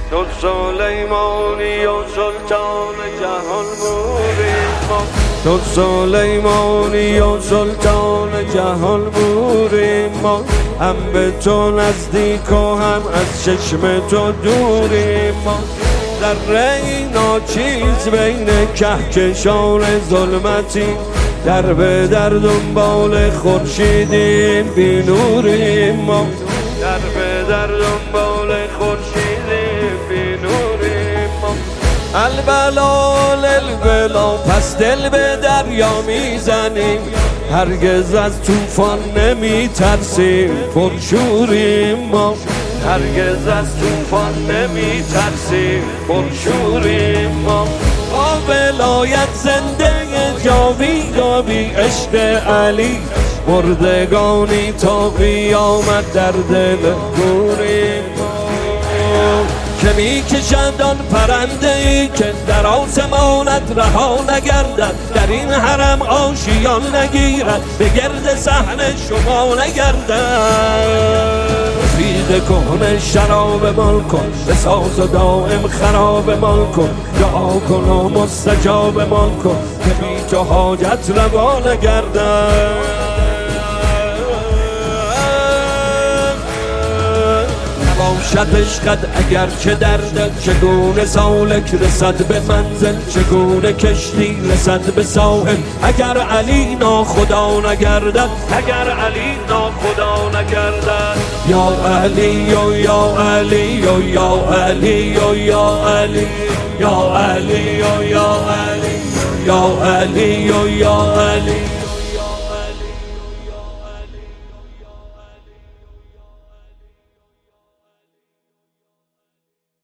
تو سلیمانی و سلطان جهان بودی ما، تو سلیمانی و سلطان جهان بودی ما، هم به تو نزدیک و هم از چشم تو دوریم ما. ذره ناچیز بین کهکشان ظلمتی، در به در دنبال خورشیدیم بی نوریم ما، در به در دنبال خورشیدیم بی نوریم ما. البلا البلا پس دل به دریا میزنیم، هرگز از طوفان نمی ترسیم پرشوریم ما، هرگز از طوفان نمی ترسیم پرشوریم ما. با ولایت زنده جاویدانی عشق علی، مردگانی تا قیامت در دل گوریم ما. که می کشند آن پرنده ای که در آسمانت رها نگردد، در این حرم آشیان نگیرد، به گرد صحن شما نگردد. رفیق کهنه شراب مال کن، بساز و دائم خراب مال کن، دعا کن و مستجاب مال کن که بی تو حاجت روا نگردد. نباشد عشقت اگر چه دردت، چگونه سالک رسد به منزل، چگونه کشتی رسد به ساحل اگر علی ناخدا نگردد، اگر علی ناخدا نگردد. یا علی و یا علی و یا علی و یا علی، یا علی و یا علی، یا علی و یا علی.